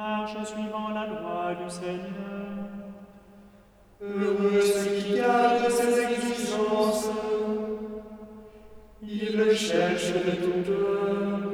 marchent suivant la loi du Seigneur. Heureux ceux qui gardent ses exigences. Ils le cherchent de tout cœur.